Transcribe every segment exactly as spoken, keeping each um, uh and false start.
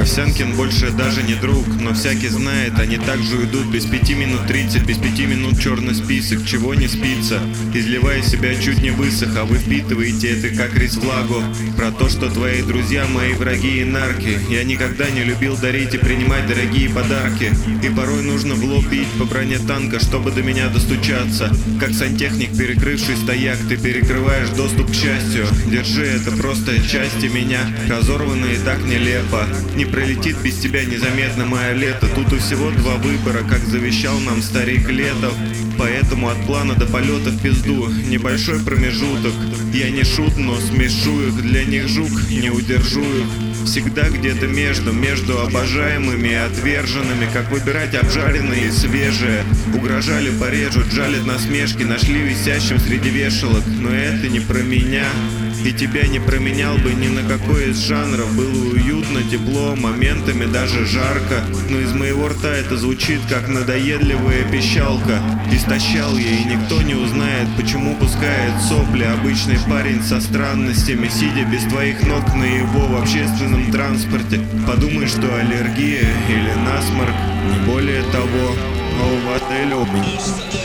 Овсянкин больше даже не друг, но всякий знает, они также идут без пяти минут тридцать, без пяти минут черный список, чего не спится, изливая себя чуть не высох, а вы впитываете это как рис влагу. Про то, что твои друзья мои враги и нарки. Я никогда не любил дарить и принимать дорогие подарки, и порой нужно в лоб бить по броне танка, чтобы до меня достучаться. Как сантехник, перекрывший стояк, ты перекрываешь доступ к счастью. Держи, это просто части меня, разорванные так нелепо. Не пролетит без тебя незаметно мое лето. Тут у всего два выбора, как завещал нам старик Летов. Поэтому от плана до полета в пизду небольшой промежуток. Я не шут, но смешу их, для них жук, не удержу их. Всегда где-то между, между обожаемыми и отверженными. Как выбирать обжаренные и свежие. Угрожали, порежут, жалят насмешки, нашли висящим среди вешалок. Но это не про меня, и тебя не променял бы ни на какой из жанров. Было уютно, тепло, моментами даже жарко, но из моего рта это звучит как надоедливая пищалка. Истощал я, и никто не узнает, почему пускает сопли обычный парень со странностями, сидя без твоих ног на его в общественном транспорте. Подумай, что аллергия или насморк, не более того. Но в отеле у меня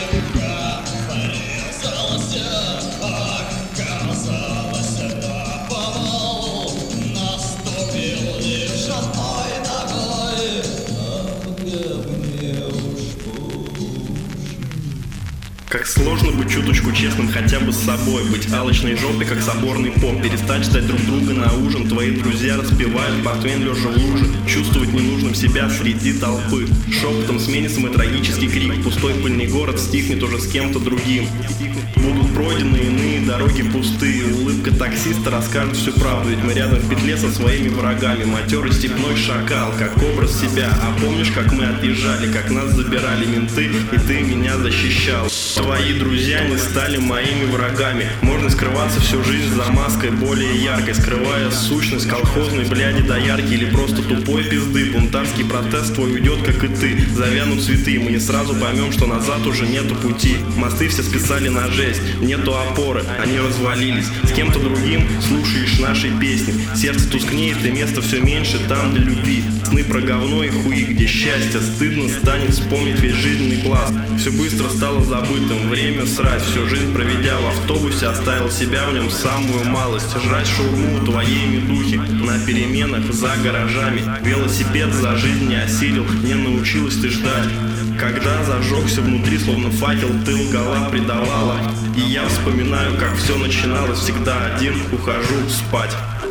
как сложно быть чуточку честным хотя бы с собой. Быть алчной жопой, как соборный поп. Перестать ждать друг друга на ужин. Твои друзья распевают портвейн лежа в луже. Чувствовать ненужным себя среди толпы. Шепотом сменится мой трагический крик. Пустой пыльный город стихнет уже с кем-то другим. Будут пройдены иные дороги пустые. Улыбка таксиста расскажет всю правду. Ведь мы рядом в петле со своими врагами. Матерый степной шакал, как образ себя. А помнишь, как мы отъезжали, как нас забирали менты, и ты меня защищал? Твои друзья не стали моими врагами. Можно скрываться всю жизнь за маской более яркой, скрывая сущность колхозной бляди до яркой или просто тупой пизды. Бунтарский протест твой уйдет, как и ты. Завянут цветы, мы не сразу поймем, что назад уже нету пути. Мосты все списали на жесть, нету опоры, они развалились. С кем-то другим слушаешь наши песни. Сердце тускнеет, и места все меньше там для любви. Сны про говно и хуи, где счастье стыдно станет вспомнить весь жизненный пласт. Все быстро стало забытым, время срать. Всю жизнь проведя в автобусе, оставил себя в нем самую малость. Жрать шаурму твоей медухи на переменах за гаражами. Велосипед за жизнь не осилил, не научилась ты ждать. Когда зажегся внутри, словно факел, ты лгала, предавала. И я вспоминаю, как все начиналось. Всегда один ухожу спать.